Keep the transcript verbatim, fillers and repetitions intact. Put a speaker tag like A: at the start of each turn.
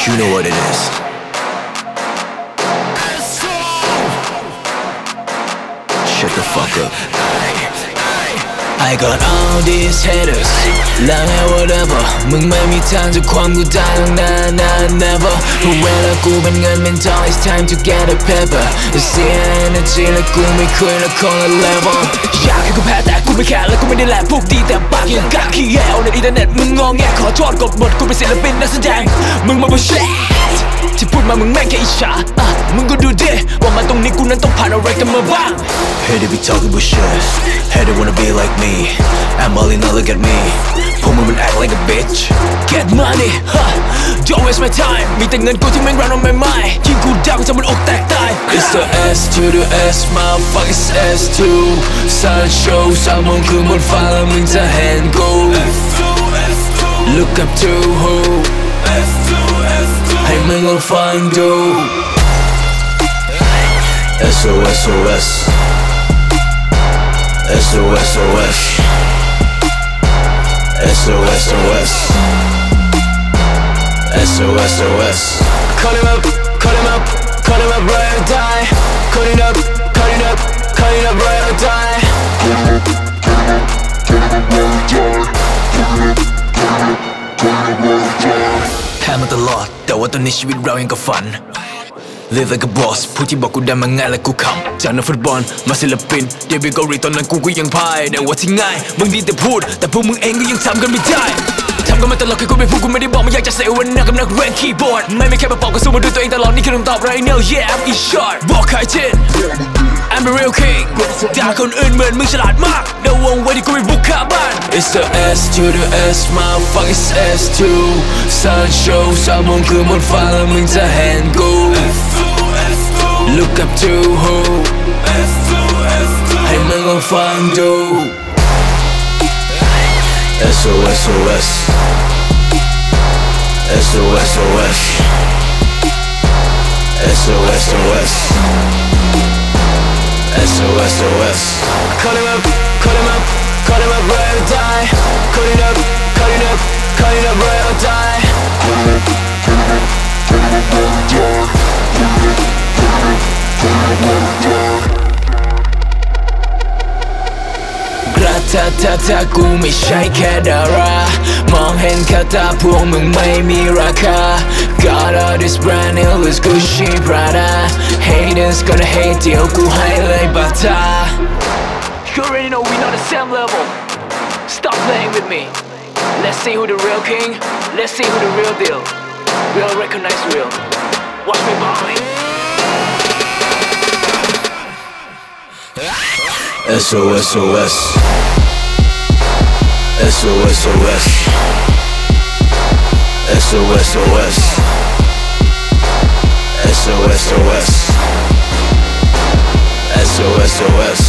A: You know what it is. Shut the fuck up. I got all these haters แล้วให้ whatever มึงไม่มีทางจะความกูได้หรอกนะนะ never เพราะเวลากูเป็นเงินเป็นทอง it's time to get a paper เสีย energy และกูไม่คุยและคนละ level อยากให้กูแพ้แต่กูไม่แค่และกูไม่ได้แหละพวกดีแต่ปากยังกากขี้แย่ในอินเทอร์เน็ตมึงงอแงขอโทษกดบทกูเป็นศิลปินนักแสดงมึงมาบุชเชตที่พูดมามึงแม่งแค่อิจฉาอ่ะมึงก็ดูดิว่ามาตรงนี้กูนั้นต้องผ่านอะไรกันมาบ้าง Hey they be talking bullshit Hey they wanna be like me I'm all in all look at me พวกมึงมัน act like a bitch Get money huh Don't waste my time มีแต่เงินกูที่แม่ง run on my mind ยิงกูดาวกูจะมันอกแตกตาย It's the S to the S motherfuckers S two Sun show สามโมงคืนบนฟ้าแล้วมึงจะเห็นกู Look up to whoให้มึงลองฟังดู S O S O S S O S O S S O S O S S O S O S Cut him up, cut him up, cut him up right or die Cut it up, cut it up, cut it up right or die Cut it up, cut it up, cut it up right or die Cut it up, cut it up, cut it up right or die แพ้มาตลอดแต่ว่าตอนนี้ชีวิตเรายังกับฝัน Live like a boss ผู้ที่บอกกูได้มาง่ายและกูขำจากนักฟุตบอลมาศิลปินเดบิวต์เกาหลีตอนนั้นกูก็ยังพ่ายแต่ว่าที่ง่ายมึงดีแต่พูดแต่พวกมึงเองก็ยังทำกันไม่ได้ทำกันมาตลอดแค่กูไม่พูดกูไม่ได้บอกไม่อยากจะเสวนากับนักเรียนคีย์บอร์ดไม่ไม่แค่มาบอกกูสู้มาด้วยตัวเองตลอดนี่คือคำตอบ right now yeah I'm in short บอกใครเช่น I'm the real king ด่าคนอื่นเหมือนมึงฉลาดมากเดาวงไว้ที่กูไม่บุกข้าบ้าน It's the S to the S motherfuckers S two Sun show สามโมงคืนบนฟ้าแล้วมึงจะเห็นกู Look up to who ให้มึงลองฟังดู S O S O S S O S O S S O S O S S O S O S Cut him up, cut him up, cut him up right or die Cut it up, cut it up, cut it up right or die Cut it up, cut it up, cut it up right or die Cut it up, cut it up, cut it up right or die กระทะทะทะกูไม่ใช่แค่ดารามองเห็นแค่ตาพวกมึงไม่มีราคา Got all this brand new it's Gucci Prada Haters gonna hate เดี๋ยวกูให้เลยบาทา You already know we not the same level Stop playing with me Let's see who the real king Let's see who the real deal We all recognize real Watch me ballin' S O S O S S O S O S S O S O S S O S O S S O S O S